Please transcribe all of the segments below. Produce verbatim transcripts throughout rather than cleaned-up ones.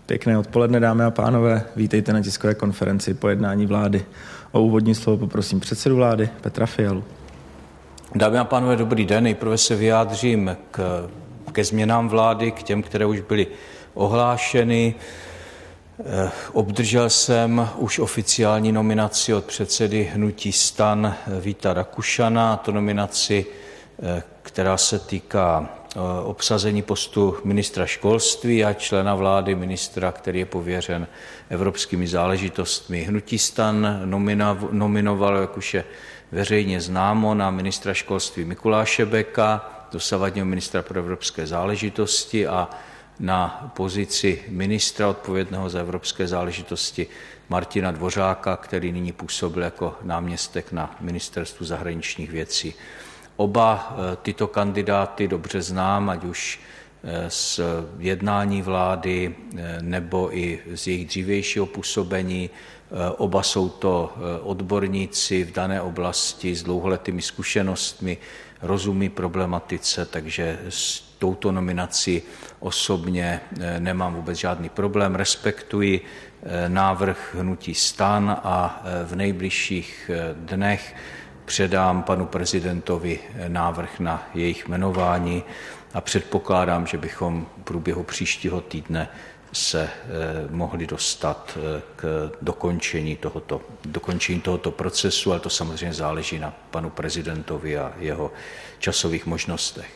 Pěkné odpoledne, dámy a pánové. Vítejte na tiskové konferenci po jednání vlády. O úvodní slovo poprosím předsedu vlády Petra Fialu. Dámy a pánové, dobrý den. Nejprve se vyjádřím k, ke změnám vlády, k těm, které už byly ohlášeny. Obdržel jsem už oficiální nominaci od předsedy hnutí STAN Víta Rakušana, to nominaci, která se týká obsazení postu ministra školství a člena vlády, ministra, který je pověřen evropskými záležitostmi. Hnutí STAN nominoval, jak už je veřejně známo, na ministra školství Mikuláše Beka, dosavadního ministra pro evropské záležitosti, a na pozici ministra odpovědného za evropské záležitosti Martina Dvořáka, který nyní působil jako náměstek na ministerstvu zahraničních věcí. Oba tyto kandidáty dobře znám, ať už z jednání vlády nebo i z jejich dřívějšího působení. Oba jsou to odborníci v dané oblasti s dlouholetými zkušenostmi, rozumí problematice, takže s touto nominací osobně nemám vůbec žádný problém. Respektuji návrh hnutí STAN a v nejbližších dnech předám panu prezidentovi návrh na jejich jmenování a předpokládám, že bychom v průběhu příštího týdne se mohli dostat k dokončení tohoto, dokončení tohoto procesu, ale to samozřejmě záleží na panu prezidentovi a jeho časových možnostech.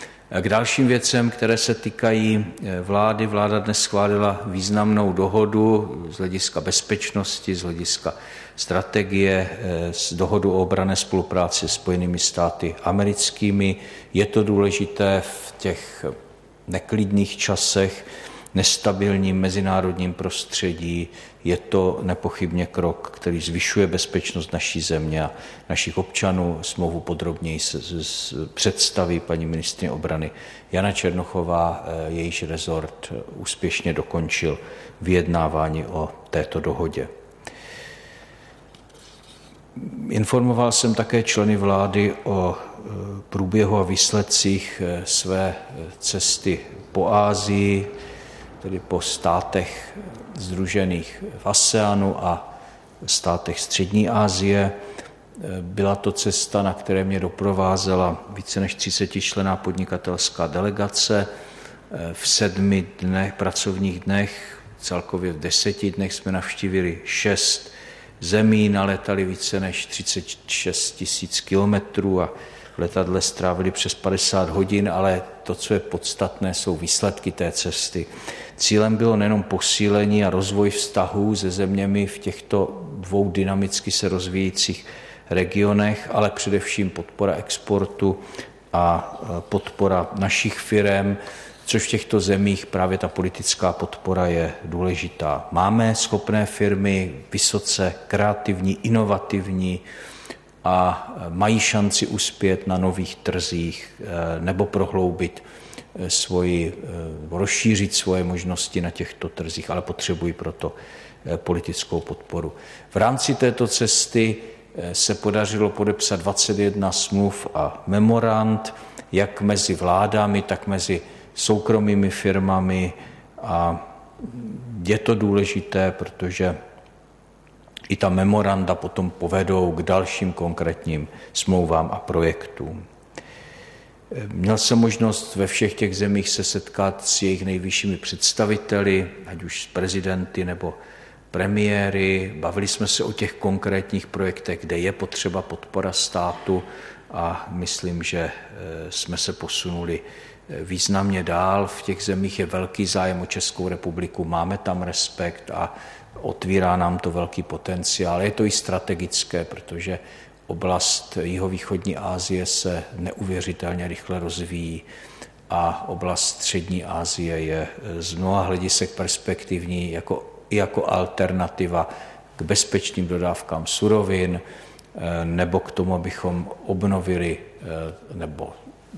K dalším věcem, které se týkají vlády, vláda dnes schválila významnou dohodu z hlediska bezpečnosti, z hlediska strategie, z dohodu o obranné spolupráci s Spojenými státy americkými. Je to důležité v těch neklidných časech, nestabilním mezinárodním prostředí. Je to nepochybně krok, který zvyšuje bezpečnost naší země a našich občanů. Smlouvu podrobněji se představí paní ministryně obrany Jana Černochová, jejíž rezort úspěšně dokončil vyjednávání o této dohodě. Informoval jsem také členy vlády o průběhu a výsledcích své cesty po Asii, tedy po státech sdružených v ASEANu a státech Střední Asie. Byla to cesta, na které mě doprovázela více než třicetičlenná podnikatelská delegace. V sedmi dnech, pracovních dnech, celkově v deseti dnech jsme navštívili šest zemí, naletali více než třicet šest tisíc kilometrů a v letadle strávili přes padesát hodin, ale to, co je podstatné, jsou výsledky té cesty. Cílem bylo nejenom posílení a rozvoj vztahů se zeměmi v těchto dvou dynamicky se rozvíjejících regionech, ale především podpora exportu a podpora našich firem, což v těchto zemích právě ta politická podpora je důležitá. Máme schopné firmy, vysoce kreativní, inovativní, a mají šanci uspět na nových trzích nebo prohloubit svoji, rozšířit svoje možnosti na těchto trzích, ale potřebují proto politickou podporu. V rámci této cesty se podařilo podepsat dvacet jedna smluv a memorand, jak mezi vládami, tak mezi soukromými firmami, a je to důležité, protože i ta memoranda potom povedou k dalším konkrétním smlouvám a projektům. Měl jsem možnost ve všech těch zemích se setkat s jejich nejvyššími představiteli, ať už s prezidenty nebo premiéry. Bavili jsme se o těch konkrétních projektech, kde je potřeba podpora státu, a myslím, že jsme se posunuli významně dál. V těch zemích je velký zájem o Českou republiku, máme tam respekt a otvírá nám to velký potenciál. Je to i strategické, protože oblast jihovýchodní Asie se neuvěřitelně rychle rozvíjí a oblast Střední Asie je z mnoha hledisek perspektivní jako, i jako alternativa k bezpečným dodávkám surovin nebo k tomu, abychom obnovili nebo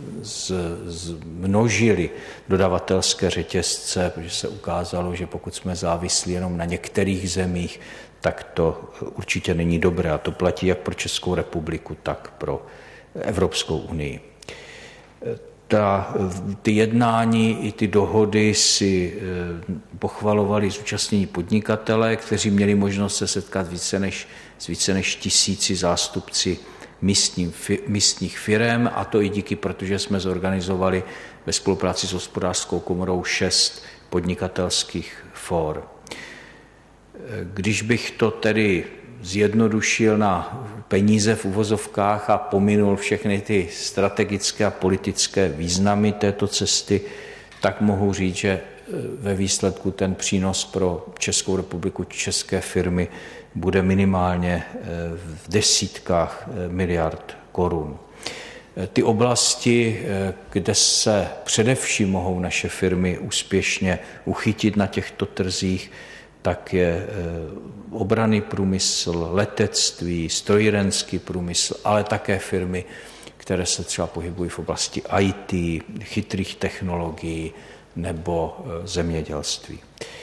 zmnožili dodavatelské řetězce, protože se ukázalo, že pokud jsme závislí jenom na některých zemích, tak to určitě není dobré. A to platí jak pro Českou republiku, tak pro Evropskou unii. Ta, ty jednání i ty dohody si pochvalovali zúčastnění podnikatelé, kteří měli možnost se setkat více než, s více než tisíci zástupci místním, místních firem, a to i díky, protože jsme zorganizovali ve spolupráci s Hospodářskou komorou šest podnikatelských fór. Když bych to tedy zjednodušil na peníze v uvozovkách a pominul všechny ty strategické a politické významy této cesty, tak mohu říct, že ve výsledku ten přínos pro Českou republiku, české firmy bude minimálně v desítkách miliard korun. Ty oblasti, kde se především mohou naše firmy úspěšně uchytit na těchto trzích, tak je obranný průmysl, letectví, strojírenský průmysl, ale také firmy, které se třeba pohybují v oblasti í té, chytrých technologií nebo zemědělství.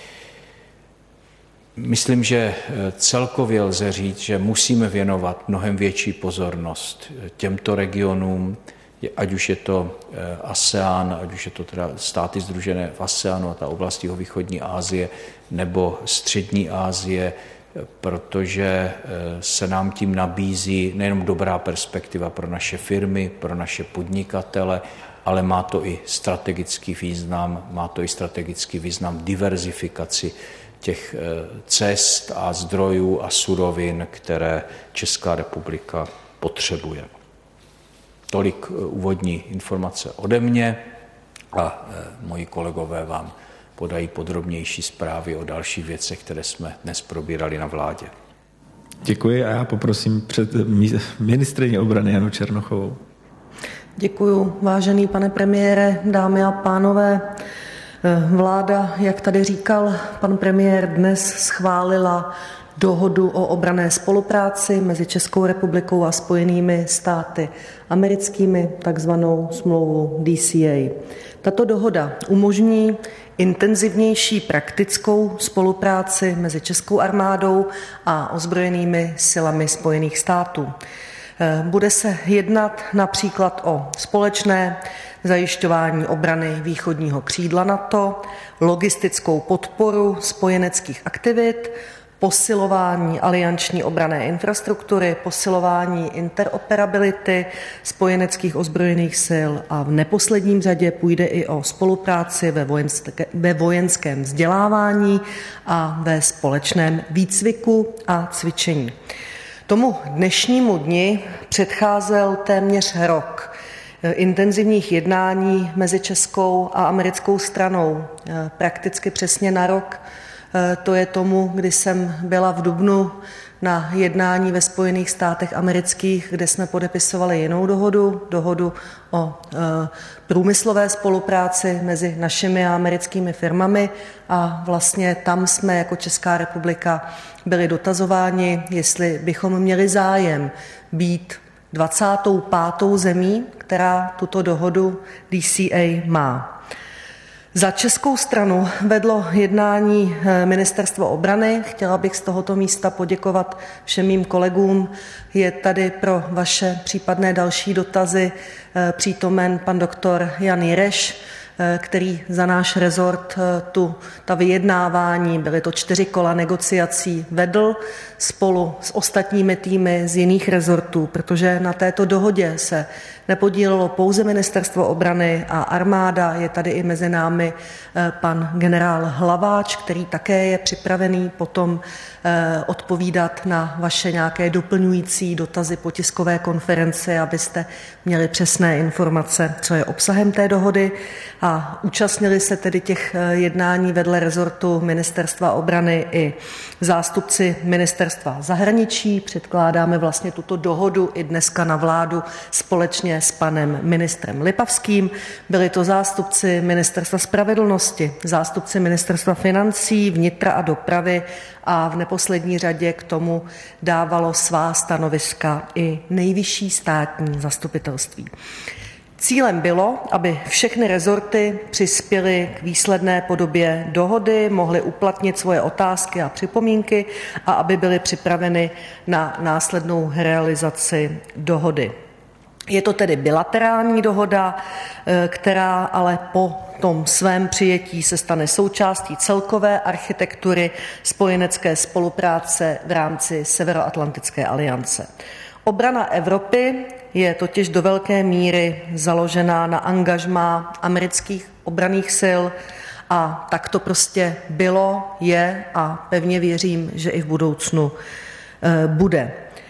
Myslím, že celkově lze říct, že musíme věnovat mnohem větší pozornost těmto regionům, ať už je to ASEAN, ať už je to teda státy sdružené v ASEANu a ta oblast jihovýchodní Asie nebo střední Asie, protože se nám tím nabízí nejenom dobrá perspektiva pro naše firmy, pro naše podnikatele, ale má to i strategický význam, má to i strategický význam diverzifikaci těch cest a zdrojů a surovin, které Česká republika potřebuje. Tolik úvodní informace ode mě a moji kolegové vám podají podrobnější zprávy o dalších věcech, které jsme dnes probírali na vládě. Děkuji a já poprosím před ministryni obrany Janu Černochovou. Děkuji, vážený pane premiére, dámy a pánové. Vláda, jak tady říkal pan premiér, dnes schválila dohodu o obranné spolupráci mezi Českou republikou a Spojenými státy americkými, takzvanou smlouvu D C A. Tato dohoda umožní intenzivnější praktickou spolupráci mezi Českou armádou a ozbrojenými silami Spojených států. Bude se jednat například o společné zajišťování obrany východního křídla NATO, logistickou podporu spojeneckých aktivit, posilování alianční obranné infrastruktury, posilování interoperability spojeneckých ozbrojených sil a v neposledním řadě půjde i o spolupráci ve, vojenské, ve vojenském vzdělávání a ve společném výcviku a cvičení. Tomu dnešnímu dni předcházel téměř rok intenzivních jednání mezi českou a americkou stranou. Prakticky přesně na rok. To je tomu, kdy jsem byla v dubnu na jednání ve Spojených státech amerických, kde jsme podepisovali jinou dohodu, dohodu o e, průmyslové spolupráci mezi našimi a americkými firmami a vlastně tam jsme jako Česká republika byli dotazováni, jestli bychom měli zájem být dvacátou pátou zemí, která tuto dohodu D C A má. Za českou stranu vedlo jednání Ministerstvo obrany. Chtěla bych z tohoto místa poděkovat všem mým kolegům. Je tady pro vaše případné další dotazy přítomen pan doktor Jan Jireš, který za náš rezort tu ta vyjednávání, byly to čtyři kola negociací, vedl spolu s ostatními týmy z jiných rezortů, protože na této dohodě se nepodílelo pouze Ministerstvo obrany a armáda, je tady i mezi námi pan generál Hlaváč, který také je připravený potom odpovídat na vaše nějaké doplňující dotazy po tiskové konferenci, abyste měli přesné informace, co je obsahem té dohody. A účastnili se tedy těch jednání vedle rezortu Ministerstva obrany i zástupci Ministerstva zahraničí. Předkládáme vlastně tuto dohodu i dneska na vládu společně s panem ministrem Lipavským. Byli to zástupci Ministerstva spravedlnosti, zástupci Ministerstva financí, vnitra a dopravy a v neposlední řadě k tomu dávalo svá stanoviska i nejvyšší státní zastupitelství. Cílem bylo, aby všechny rezorty přispěly k výsledné podobě dohody, mohly uplatnit svoje otázky a připomínky a aby byly připraveny na následnou realizaci dohody. Je to tedy bilaterální dohoda, která ale po tom svém přijetí se stane součástí celkové architektury spojenecké spolupráce v rámci Severoatlantické aliance. Obrana Evropy je totiž do velké míry založená na angažmá amerických obranných sil a tak to prostě bylo, je a pevně věřím, že i v budoucnu bude.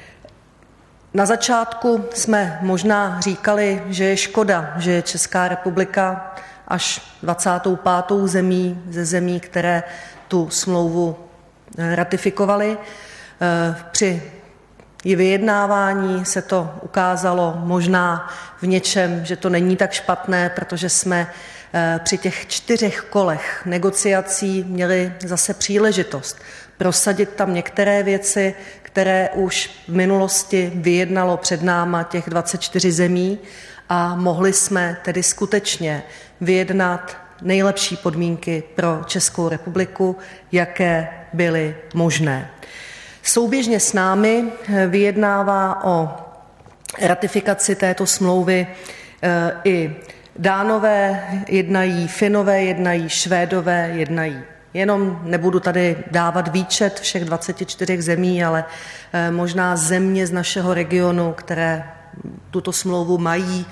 Na začátku jsme možná říkali, že je škoda, že je Česká republika až dvacátou pátou zemí ze zemí, které tu smlouvu ratifikovaly. Při vyjednávání se to ukázalo možná v něčem, že to není tak špatné, protože jsme při těch čtyřech kolech negociací měli zase příležitost prosadit tam některé věci, které už v minulosti vyjednalo před náma těch dvacet čtyři zemí a mohli jsme tedy skutečně vyjednat nejlepší podmínky pro Českou republiku, jaké byly možné. Souběžně s námi vyjednává o ratifikaci této smlouvy i Dánové jednají, Finové jednají, Švédové jednají. Jenom nebudu tady dávat výčet všech dvaceti čtyřech zemí, ale možná země z našeho regionu, které tuto smlouvu mají,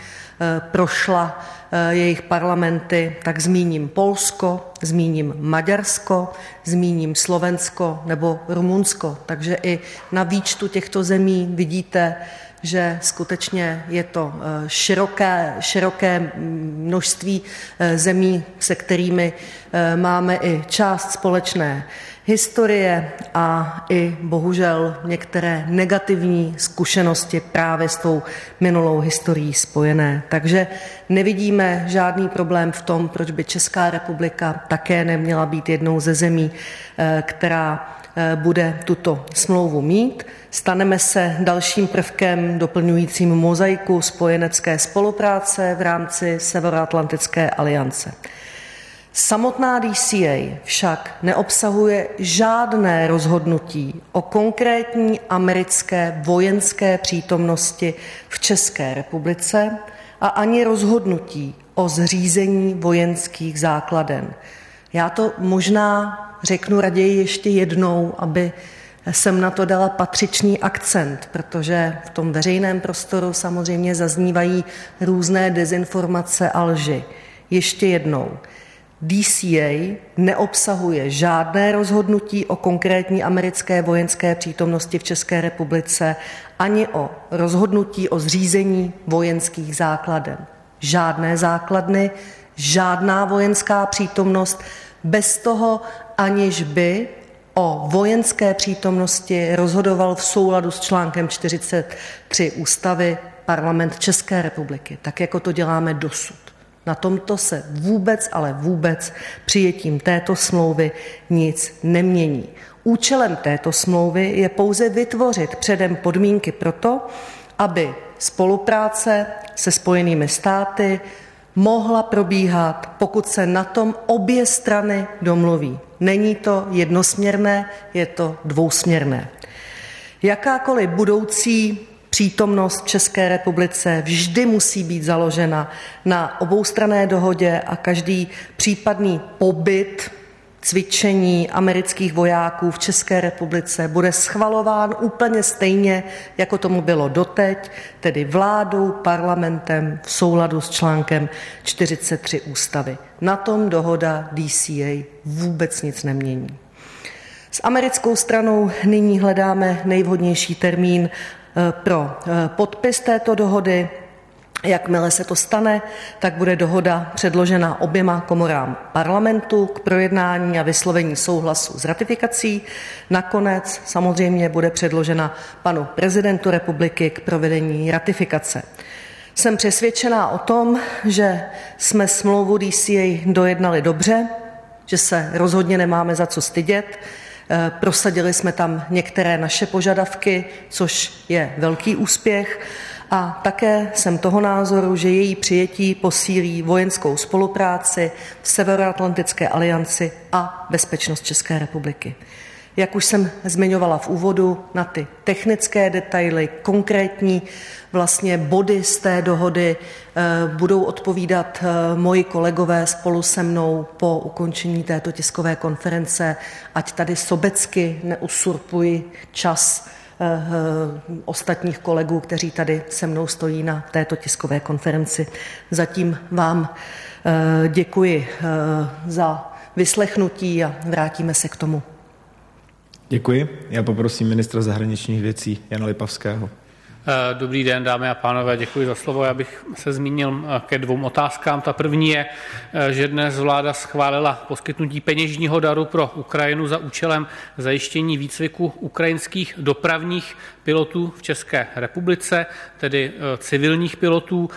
prošla jejich parlamenty, tak zmíním Polsko, zmíním Maďarsko, zmíním Slovensko nebo Rumunsko. Takže i na výčtu těchto zemí vidíte, že skutečně je to široké, široké množství zemí, se kterými máme i část společné historie a i bohužel některé negativní zkušenosti právě s tou minulou historií spojené. Takže nevidíme žádný problém v tom, proč by Česká republika také neměla být jednou ze zemí, která bude tuto smlouvu mít. Staneme se dalším prvkem doplňujícím mozaiku spojenecké spolupráce v rámci Severoatlantické aliance. Samotná D C A však neobsahuje žádné rozhodnutí o konkrétní americké vojenské přítomnosti v České republice a ani rozhodnutí o zřízení vojenských základen. Já to možná řeknu raději ještě jednou, aby jsem na to dala patřičný akcent, protože v tom veřejném prostoru samozřejmě zaznívají různé dezinformace a lži. Ještě jednou. D C A neobsahuje žádné rozhodnutí o konkrétní americké vojenské přítomnosti v České republice ani o rozhodnutí o zřízení vojenských základen. Žádné základny, žádná vojenská přítomnost, bez toho, aniž by o vojenské přítomnosti rozhodoval v souladu s článkem čtyřicet tři ústavy Parlament České republiky, tak jako to děláme dosud. Na tomto se vůbec, ale vůbec přijetím této smlouvy nic nemění. Účelem této smlouvy je pouze vytvořit předem podmínky pro to, aby spolupráce se Spojenými státy mohla probíhat, pokud se na tom obě strany domluví. Není to jednosměrné, je to dvousměrné. Jakákoliv budoucí přítomnost v České republice vždy musí být založena na oboustranné dohodě a každý případný pobyt, cvičení amerických vojáků v České republice bude schvalován úplně stejně, jako tomu bylo doteď, tedy vládou, parlamentem v souladu s článkem čtyřicet tři ústavy. Na tom dohoda D C A vůbec nic nemění. S americkou stranou nyní hledáme nejvhodnější termín pro podpis této dohody. Jakmile se to stane, tak bude dohoda předložena oběma komorám parlamentu k projednání a vyslovení souhlasu s ratifikací. Nakonec samozřejmě bude předložena panu prezidentu republiky k provedení ratifikace. Jsem přesvědčená o tom, že jsme smlouvu D C A dojednali dobře, že se rozhodně nemáme za co stydět. Prosadili jsme tam některé naše požadavky, což je velký úspěch. A také jsem toho názoru, že její přijetí posílí vojenskou spolupráci v Severoatlantické alianci a bezpečnost České republiky. jak už jsem zmiňovala v úvodu, na ty technické detaily, konkrétní vlastně body z té dohody budou odpovídat moji kolegové spolu se mnou po ukončení této tiskové konference, ať tady sobecky neusurpuji čas ostatních kolegů, kteří tady se mnou stojí na této tiskové konferenci. Zatím vám děkuji za vyslechnutí a vrátíme se k tomu. Děkuji. Já poprosím ministra zahraničních věcí Jana Lipavského. Dobrý den, dámy a pánové, děkuji za slovo. Já bych se zmínil ke dvou otázkám. Ta první je, že dnes vláda schválila poskytnutí peněžního daru pro Ukrajinu za účelem zajištění výcviku ukrajinských dopravních pilotů v České republice, tedy civilních pilotů.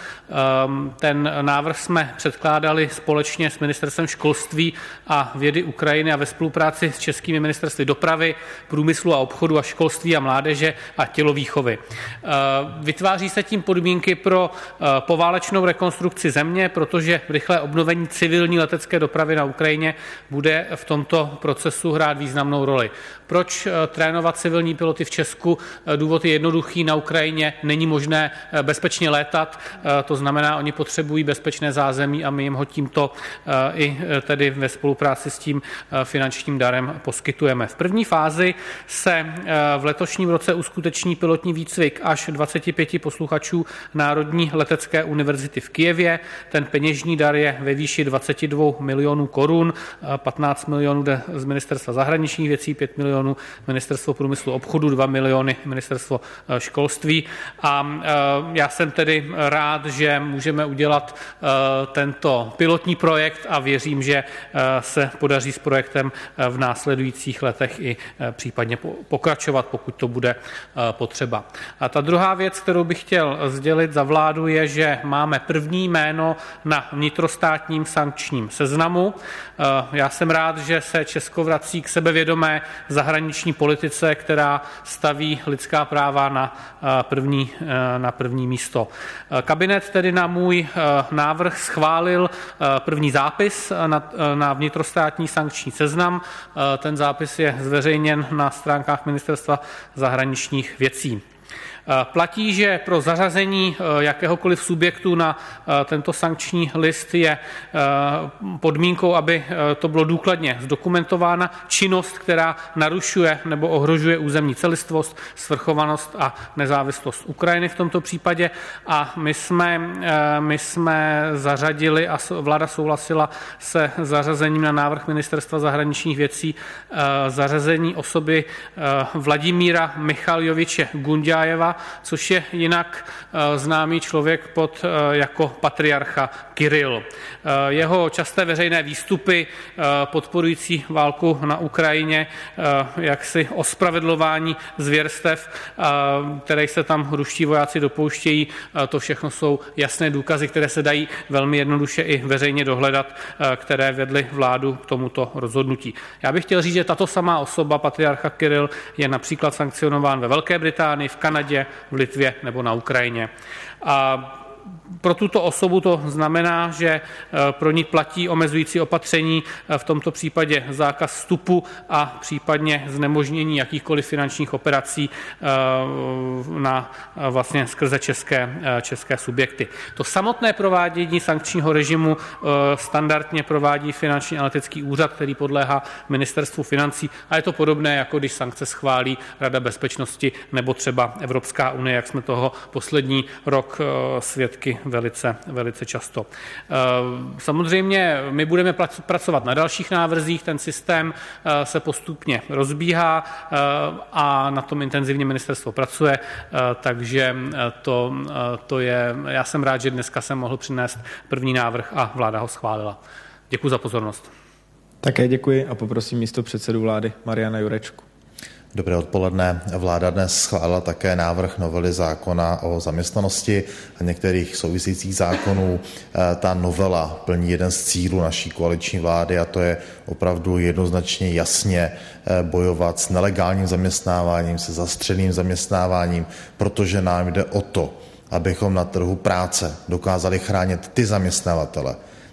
Ten návrh jsme předkládali společně s Ministerstvem školství a vědy Ukrajiny a ve spolupráci s českými ministerstvy dopravy, průmyslu a obchodu a školství a mládeže a tělovýchovy. Vytváří se tím podmínky pro poválečnou rekonstrukci země, protože rychlé obnovení civilní letecké dopravy na Ukrajině bude v tomto procesu hrát významnou roli. Proč trénovat civilní piloty v Česku? Důvod je jednoduchý, na Ukrajině není možné bezpečně létat, to znamená, oni potřebují bezpečné zázemí a my jim ho tímto i tedy ve spolupráci s tím finančním darem poskytujeme. V první fázi se v letošním roce uskuteční pilotní výcvik až dvacet pět posluchačů Národní letecké univerzity v Kyjevě. Ten peněžní dar je ve výši dvacet dva milionů korun, patnáct milionů jde z Ministerstva zahraničních věcí, pět milionů Ministerstvo průmyslu a obchodu, dva miliony Ministerstvo školství. A já jsem tedy rád, že můžeme udělat tento pilotní projekt a věřím, že se podaří s projektem v následujících letech i případně pokračovat, pokud to bude potřeba. A ta druhá věc, kterou bych chtěl sdělit za vládu, je, že máme první jméno na vnitrostátním sankčním seznamu. Já jsem rád, že se Česko vrací k sebevědomé zahraniční politice, která staví lidská práva na první, na první místo. Kabinet tedy na můj návrh schválil první zápis na, na vnitrostátní sankční seznam. Ten zápis je zveřejněn na stránkách Ministerstva zahraničních věcí. Platí, že pro zařazení jakéhokoliv subjektu na tento sankční list je podmínkou, aby to bylo důkladně zdokumentována činnost, která narušuje nebo ohrožuje územní celistvost, svrchovanost a nezávislost Ukrajiny v tomto případě. A my jsme, my jsme zařadili a vláda souhlasila se zařazením na návrh Ministerstva zahraničních věcí zařazení osoby Vladimíra Michaljoviče Gunďájeva, což je jinak známý člověk pod jako patriarcha Kiril. Jeho časté veřejné výstupy podporující válku na Ukrajině, jaksi ospravedlování zvěrstev, které se tam ruští vojáci dopouštějí, to všechno jsou jasné důkazy, které se dají velmi jednoduše i veřejně dohledat, které vedly vládu k tomuto rozhodnutí. Já bych chtěl říct, že tato samá osoba, patriarcha Kiril, je například sankcionován ve Velké Británii, v Kanadě, v Litvě nebo na Ukrajině. A pro tuto osobu to znamená, že pro ní platí omezující opatření, v tomto případě zákaz vstupu a případně znemožnění jakýchkoliv finančních operací na vlastně skrze české, české subjekty. To samotné provádění sankčního režimu standardně provádí Finanční analytický úřad, který podléhá Ministerstvu financí, a je to podobné, jako když sankce schválí Rada bezpečnosti nebo třeba Evropská unie, jak jsme toho poslední rok svědky velice, velice často. Samozřejmě my budeme pracovat na dalších návrzích, ten systém se postupně rozbíhá a na tom intenzivně ministerstvo pracuje, takže to, to je, já jsem rád, že dneska jsem mohl přinést první návrh a vláda ho schválila. Děkuji za pozornost. Také děkuji a poprosím místopředsedu vlády Mariana Jurečku. Dobré odpoledne. Vláda dnes schválila také návrh novely zákona o zaměstnanosti a některých souvisejících zákonů. Ta novela plní jeden z cílů naší koaliční vlády, a to je opravdu jednoznačně jasně bojovat s nelegálním zaměstnáváním, se zastřeným zaměstnáváním, protože nám jde o to, abychom na trhu práce dokázali chránit ty zaměstnavatele,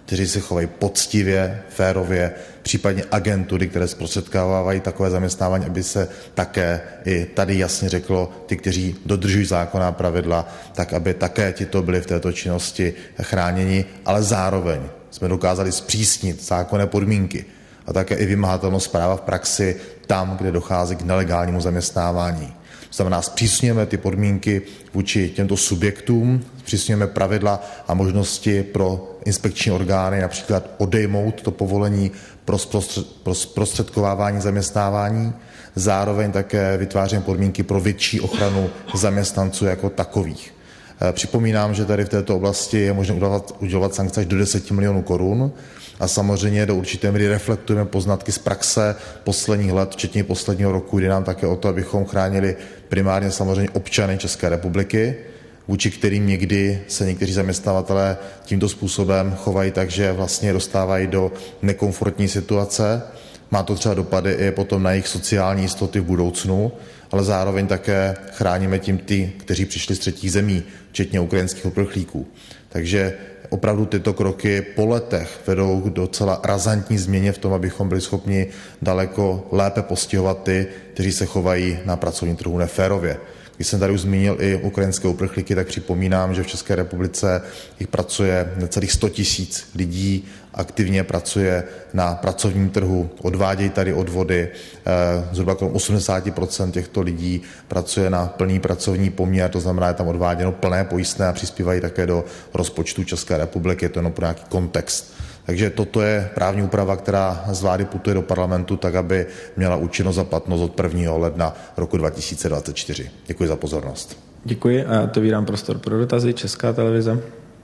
kteří se chovají poctivě, férově, případně agentury, které zprostředkovávají takové zaměstnávání, aby se také i tady jasně řeklo, ty, kteří dodržují zákonná pravidla, tak aby také tito byli v této činnosti chráněni, ale zároveň jsme dokázali zpřísnit zákonné podmínky a také i vymahatelnost práva v praxi tam, kde dochází k nelegálnímu zaměstnávání. To znamená, zpřísňujeme ty podmínky vůči těmto subjektům, zpřísňujeme pravidla a možnosti pro inspekční orgány například odejmout to povolení pro zprostředkovávání zaměstnávání. Zároveň také vytváříme podmínky pro větší ochranu zaměstnanců jako takových. Připomínám, že tady v této oblasti je možné udělat, udělat sankce až do deseti milionů korun a samozřejmě do určité míry reflektujeme poznatky z praxe posledních let, včetně posledního roku, kdy nám také o to, abychom chránili primárně samozřejmě občany České republiky, vůči kterým někdy se někteří zaměstnavatelé tímto způsobem chovají tak, že vlastně dostávají do nekomfortní situace. Má to třeba dopady i potom na jejich sociální jistoty v budoucnu, ale zároveň také chráníme tím ty, kteří přišli z třetích zemí, včetně ukrajinských uprchlíků. Takže opravdu tyto kroky po letech vedou k docela razantní změně v tom, abychom byli schopni daleko lépe postihovat ty, kteří se chovají na pracovním trhu neférově. Když jsem tady už zmínil i ukrajinské uprchlíky, tak připomínám, že v České republice jich pracuje necelých sto tisíc lidí, aktivně pracuje na pracovním trhu, odvádějí tady odvody, zhruba kolem osmdesát procent těchto lidí pracuje na plný pracovní poměr, to znamená, je tam odváděno plné pojistné a přispívají také do rozpočtu České republiky, je to jenom pro nějaký kontext. Takže toto je právní úprava, která z vlády putuje do parlamentu, tak aby měla účinnost a platnost od prvního ledna roku dva tisíce dvacet čtyři. Děkuji za pozornost. Děkuji a otevírám prostor pro dotazy. Česká televize.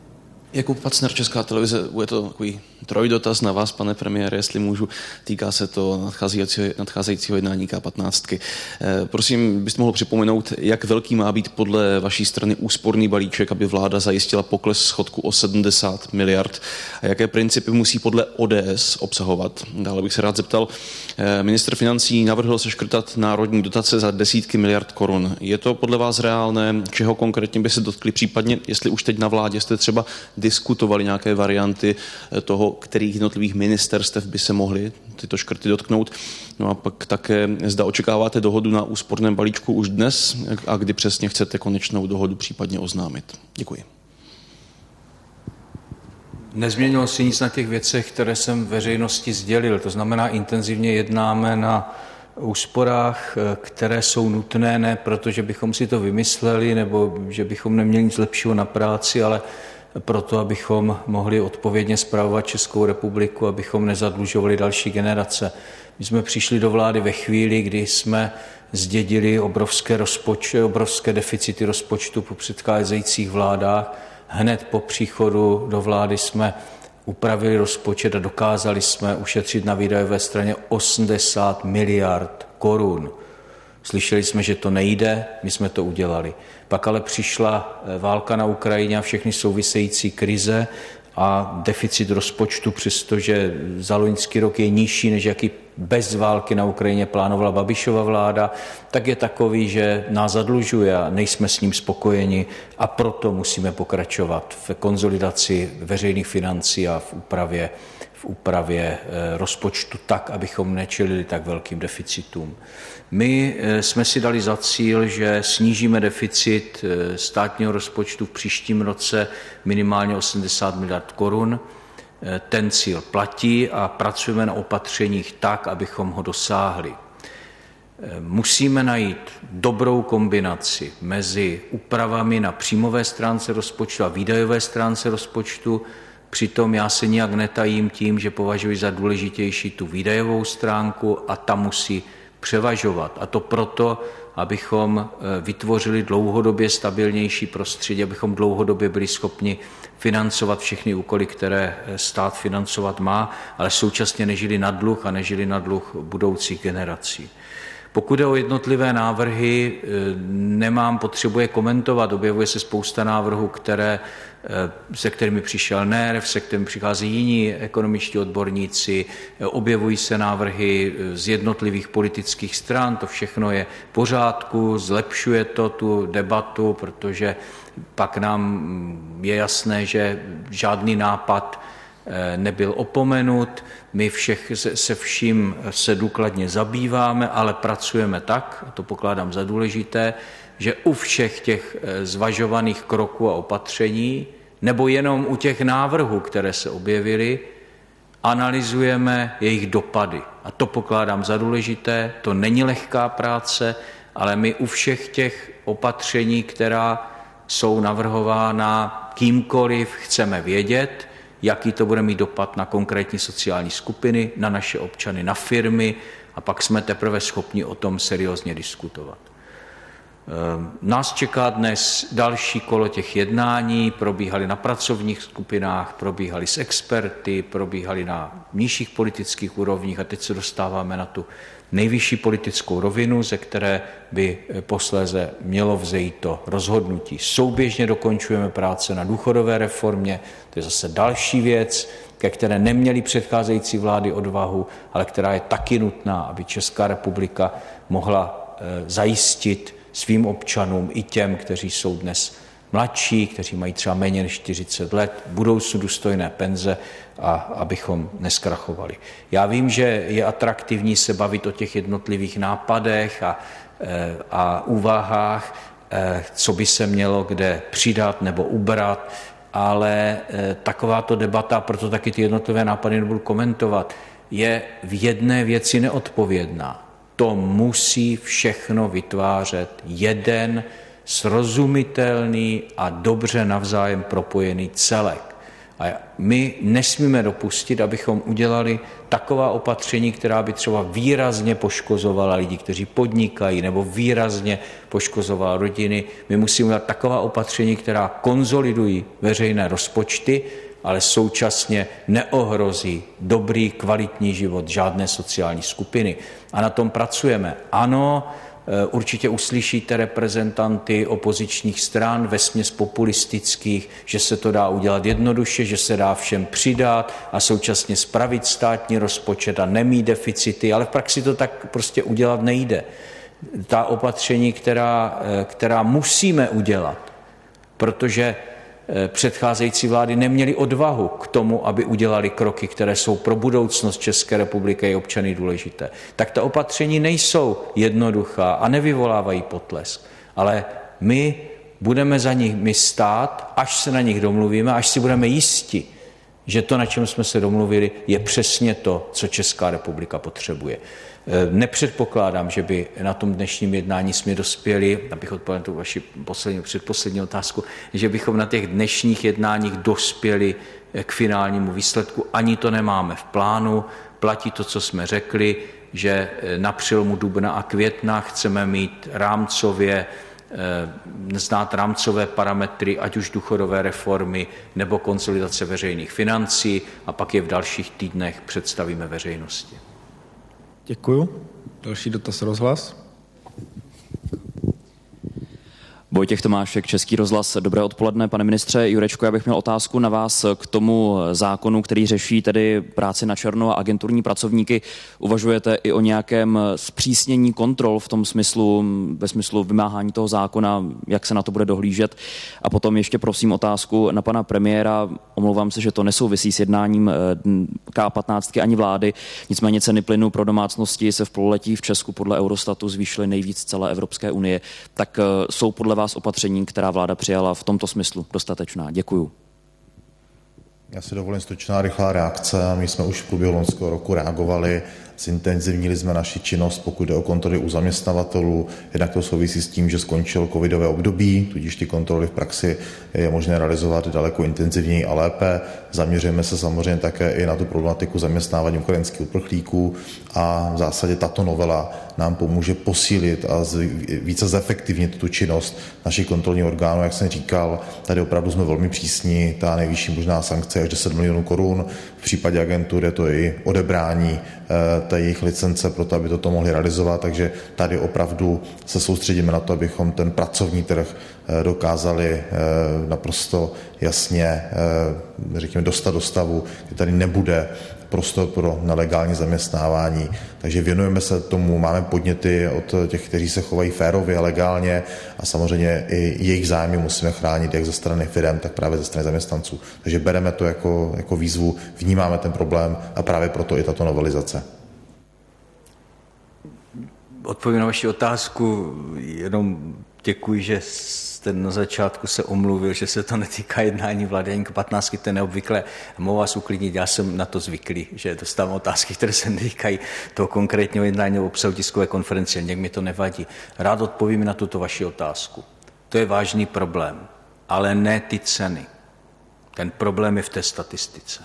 Jakub Pacner, Česká televize, bude to takový trojdotaz na vás, pane premiére, jestli můžu, týká se to nadcházejícího, nadcházejícího jednání K patnáct. E, prosím, byste mohl připomenout, jak velký má být podle vaší strany úsporný balíček, aby vláda zajistila pokles schodku o sedmdesát miliard a jaké principy musí podle O D S obsahovat. Dále bych se rád zeptal, e, ministr financí navrhl seškrtat národní dotace za desítky miliard korun. Je to podle vás reálné? Čeho konkrétně by se dotkli? Případně, jestli už teď na vládě jste třeba diskutovali nějaké varianty toho, kterých jednotlivých ministerstev by se mohly tyto škrty dotknout. No a pak také zda očekáváte dohodu na úsporném balíčku už dnes a kdy přesně chcete konečnou dohodu případně oznámit. Děkuji. Nezměnilo se nic na těch věcech, které jsem veřejnosti sdělil. To znamená, intenzivně jednáme na úsporách, které jsou nutné, ne protože bychom si to vymysleli nebo že bychom neměli nic lepšího na práci, ale proto, abychom mohli odpovědně spravovat Českou republiku, abychom nezadlužovali další generace. My jsme přišli do vlády ve chvíli, kdy jsme zdědili obrovské rozpočty, obrovské deficity rozpočtu po předcházejících vládách. Hned po příchodu do vlády jsme upravili rozpočet a dokázali jsme ušetřit na výdajové straně osmdesát miliard korun. Slyšeli jsme, že to nejde, my jsme to udělali. Pak ale přišla válka na Ukrajině a všechny související krize a deficit rozpočtu, přestože za loňský rok je nižší, než jaký bez války na Ukrajině plánovala Babišova vláda, tak je takový, že nás zadlužuje a nejsme s ním spokojeni a proto musíme pokračovat v konsolidaci veřejných financí a v úpravě, v úpravě rozpočtu tak, abychom nečelili tak velkým deficitům. My jsme si dali za cíl, že snížíme deficit státního rozpočtu v příštím roce minimálně osmdesát miliard korun. Ten cíl platí a pracujeme na opatřeních tak, abychom ho dosáhli. Musíme najít dobrou kombinaci mezi úpravami na příjmové stránce rozpočtu a výdajové stránce rozpočtu. Přitom já se nijak netajím tím, že považuji za důležitější tu výdajovou stránku a ta musí převažovat. A to proto, abychom vytvořili dlouhodobě stabilnější prostředí, abychom dlouhodobě byli schopni financovat všechny úkoly, které stát financovat má, ale současně nežili na dluh a nežili na dluh budoucích generací. Pokud je o jednotlivé návrhy, nemám potřebu je komentovat. Objevuje se spousta návrhů, které, se kterými přišel NERV, se kterými přichází jiní ekonomičtí odborníci. Objevují se návrhy z jednotlivých politických stran. To všechno je v pořádku, zlepšuje to tu debatu, protože pak nám je jasné, že žádný nápad nebyl opomenut. My všech, se vším se důkladně zabýváme, ale pracujeme tak, a to pokládám za důležité, že u všech těch zvažovaných kroků a opatření, nebo jenom u těch návrhů, které se objevily, analyzujeme jejich dopady. A to pokládám za důležité, to není lehká práce, ale my u všech těch opatření, která jsou navrhována kýmkoliv, chceme vědět, jaký to bude mít dopad na konkrétní sociální skupiny, na naše občany, na firmy, a pak jsme teprve schopni o tom seriózně diskutovat. Nás čeká dnes další kolo těch jednání, probíhaly na pracovních skupinách, probíhaly s experty, probíhaly na nižších politických úrovních a teď se dostáváme na tu nejvyšší politickou rovinu, ze které by posléze mělo vzejít to rozhodnutí. Souběžně dokončujeme práce na důchodové reformě, to je zase další věc, ke které neměly předcházející vlády odvahu, ale která je taky nutná, aby Česká republika mohla zajistit svým občanům i těm, kteří jsou dnes mladší, kteří mají třeba méně než čtyřicet let, budoucnu důstojné penze a abychom neskrachovali. Já vím, že je atraktivní se bavit o těch jednotlivých nápadech a, a úvahách, co by se mělo kde přidat nebo ubrat, ale takováto debata, proto taky ty jednotlivé nápady nebudu komentovat, je v jedné věci neodpovědná. To musí všechno vytvářet jeden srozumitelný a dobře navzájem propojený celek. A my nesmíme dopustit, abychom udělali taková opatření, která by třeba výrazně poškozovala lidi, kteří podnikají, nebo výrazně poškozovala rodiny. My musíme udělat taková opatření, která konzolidují veřejné rozpočty, ale současně neohrozí dobrý, kvalitní život žádné sociální skupiny. A na tom pracujeme. Ano, určitě uslyšíte reprezentanty opozičních stran, vesměs populistických, že se to dá udělat jednoduše, že se dá všem přidat a současně spravit státní rozpočet a nemít deficity, ale v praxi to tak prostě udělat nejde. Ta opatření, která, která musíme udělat, protože předcházející vlády neměly odvahu k tomu, aby udělali kroky, které jsou pro budoucnost České republiky a občany důležité. Tak ta opatření nejsou jednoduchá a nevyvolávají potlesk. Ale my budeme za nimi stát, až se na nich domluvíme, až si budeme jisti, že to, na čem jsme se domluvili, je přesně to, co Česká republika potřebuje. Nepředpokládám, že by na tom dnešním jednání jsme dospěli, abych odpověděl tu vaši poslední, předposlední otázku, že bychom na těch dnešních jednáních dospěli k finálnímu výsledku. Ani to nemáme v plánu. Platí to, co jsme řekli, že na přelomu dubna a května chceme mít rámcově znát rámcové parametry, ať už důchodové reformy nebo konsolidace veřejných financí, a pak je v dalších týdnech představíme veřejnosti. Děkuju. Další dotaz, rozhlas. Vojtěch Tomášek, Český rozhlas. Dobré odpoledne, pane ministře Jurečko. Já bych měl otázku na vás k tomu zákonu, který řeší tedy práci na černo a agenturní pracovníky. Uvažujete i o nějakém zpřísnění kontrol v tom smyslu, ve smyslu vymáhání toho zákona, jak se na to bude dohlížet? A potom ještě prosím otázku na pana premiéra. Omlouvám se, že to nesouvisí s jednáním K patnáct ani vlády. Nicméně ceny plynu pro domácnosti se v pololetí v Česku podle Eurostatu zvýšily nejvíc celé Evropské unie. Tak jsou podle vás opatření, která vláda přijala v tomto smyslu, dostatečná? Děkuju. Já si dovolím stručná rychlá reakce. My jsme už v průběhu loňského roku reagovali, zintenzivnili jsme naši činnost, pokud jde o kontroly u zaměstnavatelů. Jednak to souvisí s tím, že skončilo covidové období, tudíž ty kontroly v praxi je možné realizovat daleko intenzivněji a lépe. Zaměřujeme se samozřejmě také i na tu problematiku zaměstnávání ukrajinských uprchlíků a v zásadě tato novela nám pomůže posílit a více zefektivnit tu činnost našich kontrolních orgánů. Jak jsem říkal, tady opravdu jsme velmi přísní, ta nejvyšší možná sankce je až deset milionů korun. V případě agentur je to i odebrání té jejich licence pro to, aby toto mohli realizovat, takže tady opravdu se soustředíme na to, abychom ten pracovní trh dokázali naprosto jasně, řekněme, dostat do stavu, že tady nebude prostor pro nelegální zaměstnávání. Takže věnujeme se tomu, máme podněty od těch, kteří se chovají férově a legálně a samozřejmě i jejich zájmy musíme chránit jak ze strany firem, tak právě ze strany zaměstnanců. Takže bereme to jako, jako výzvu, vnímáme ten problém a právě proto i tato novelizace. Odpovím na vaši otázku, jenom děkuji, že jste na začátku se omluvil, že se to netýká jednání vlády ani patnáctky, to je neobvyklé. Mohu vás uklidnit, já jsem na to zvyklý, že dostávám otázky, které se netýkají toho konkrétního jednání nebo obsahu tiskové konference, nějak mi to nevadí. Rád odpovím na tuto vaši otázku. To je vážný problém, ale ne ty ceny. Ten problém je v té statistice.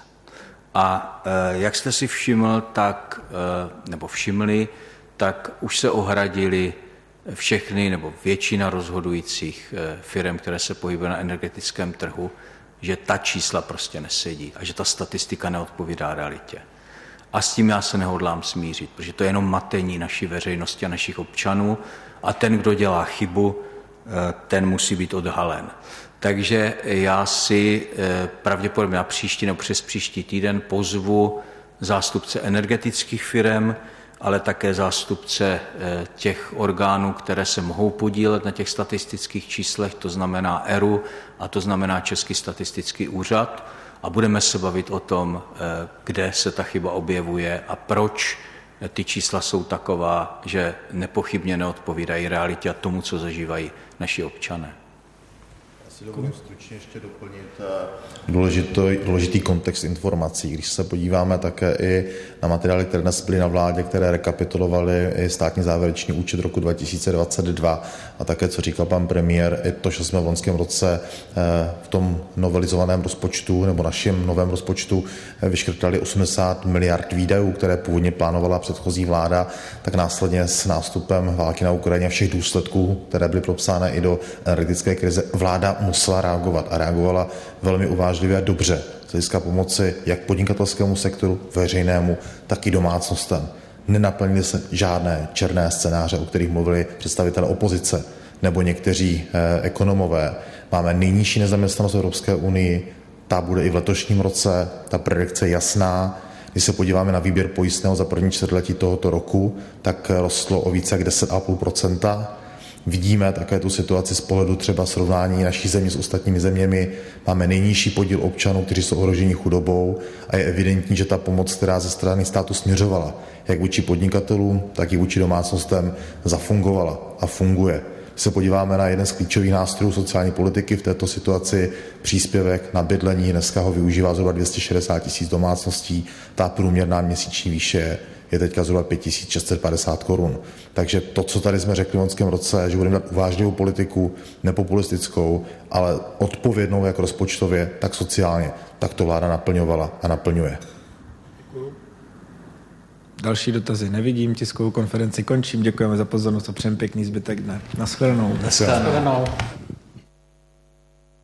A e, jak jste si všiml, tak, e, nebo všimli, tak už se ohradili všechny nebo většina rozhodujících firm, které se pohybují na energetickém trhu, že ta čísla prostě nesedí a že ta statistika neodpovídá realitě. A s tím já se nehodlám smířit, protože to je jenom matení naší veřejnosti a našich občanů a ten, kdo dělá chybu, ten musí být odhalen. Takže já si pravděpodobně na příští nebo přes příští týden pozvu zástupce energetických firm, ale také zástupce těch orgánů, které se mohou podílet na těch statistických číslech, to znamená E R U a to znamená Český statistický úřad. A budeme se bavit o tom, kde se ta chyba objevuje a proč ty čísla jsou taková, že nepochybně neodpovídají realitě a tomu, co zažívají naši občané. Dovolím stručně ještě doplnit důležitý, důležitý kontext informací. Když se podíváme také i na materiály, které dnes byly na vládě, které rekapitulovaly i státní závěrečný účet roku dva tisíce dvacet dva a také, co říkal pan premiér, i to, že jsme v loňském roce v tom novelizovaném rozpočtu nebo našem novém rozpočtu vyškrtali osmdesát miliard výdajů, které původně plánovala předchozí vláda, tak následně s nástupem války na Ukrajině a všech důsledků, které byly propsány i do energetické krize, vláda musela reagovat a reagovala velmi uvážlivě a dobře z hlediska pomoci jak podnikatelskému sektoru, veřejnému, tak i domácnostem. Nenaplnily se žádné černé scénáře, o kterých mluvili představitelé opozice nebo někteří eh, ekonomové. Máme nejnižší nezaměstnanost v Evropské unii, ta bude i v letošním roce, ta predikce je jasná. Když se podíváme na výběr pojistného za první čtvrtletí tohoto roku, tak rostlo o více jak deset celá pět procenta. Vidíme také tu situaci z pohledu třeba srovnání naší země s ostatními zeměmi. Máme nejnižší podíl občanů, kteří jsou ohroženi chudobou a je evidentní, že ta pomoc, která ze strany státu směřovala, jak vůči podnikatelům, tak i vůči domácnostem, zafungovala a funguje. Když se podíváme na jeden z klíčových nástrojů sociální politiky v této situaci, příspěvek na bydlení, dneska ho využívá zhruba dvě stě šedesát tisíc domácností, ta průměrná měsíční výše je teďka zhruba pět tisíc šest set padesát korun. Takže to, co tady jsme řekli v loňském roce, že budeme mít uvážlivou politiku, nepopulistickou, ale odpovědnou jak rozpočtově, tak sociálně, tak to vláda naplňovala a naplňuje. Děkuju. Další dotazy nevidím, tiskovou konferenci končím, děkujeme za pozornost a přejeme pěkný zbytek dne. Naschledanou. Naschledanou.